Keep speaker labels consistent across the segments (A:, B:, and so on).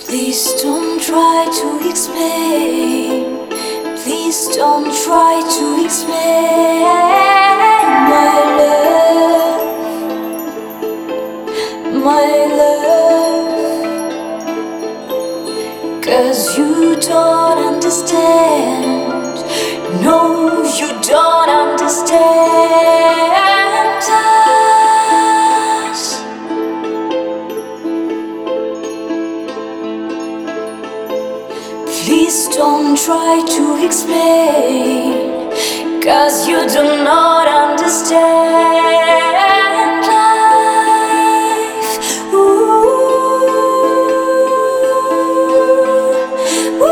A: Please don't try to explain. Please don't try to explain, my love, my love. 'Cause you don't understand. No, you don't understand us. Please don't try to explain, 'cause you do not understand life. Ooh, ooh,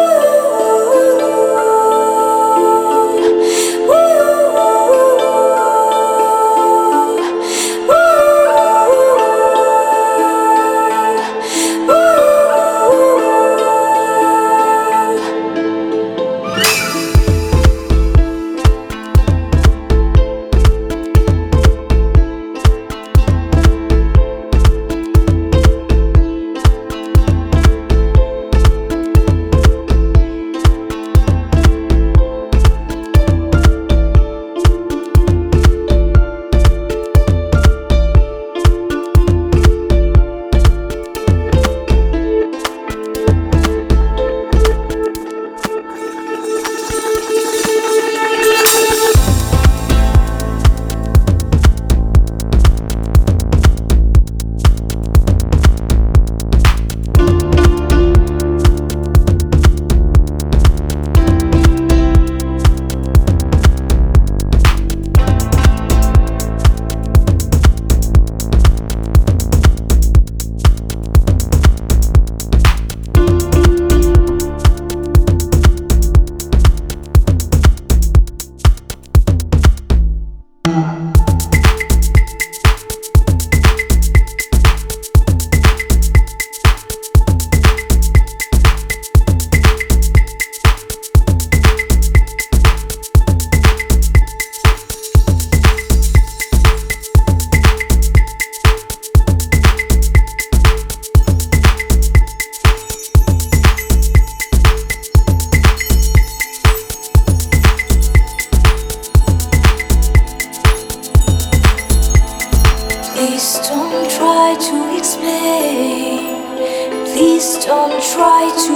A: please don't try to explain. Please don't try to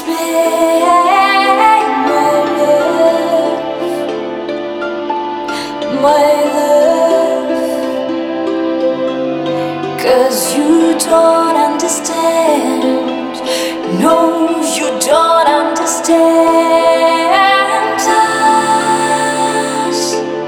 A: explain, my love, my love. 'Cause you don't understand. No, you don't understand us.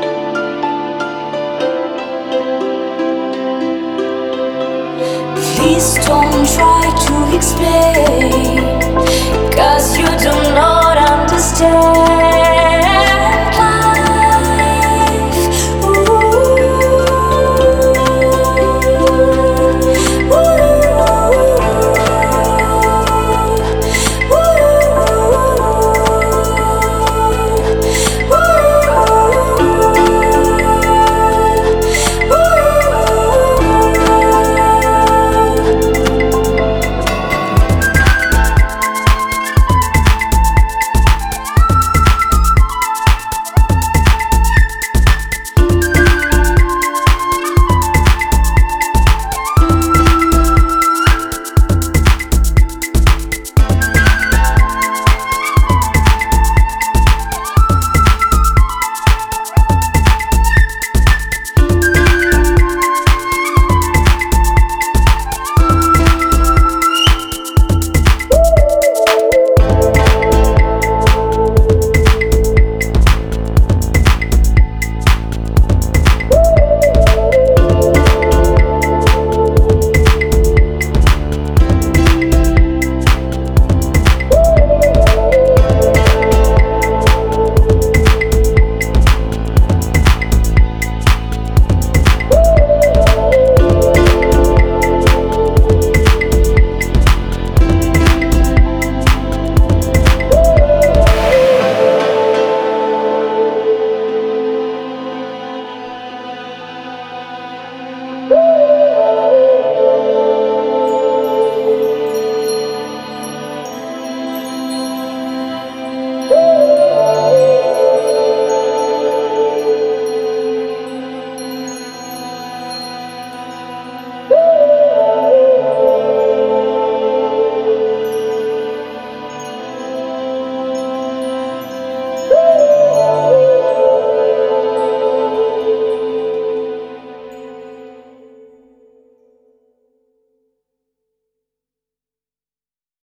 A: Please don't try to explain, 'cause you do not understand.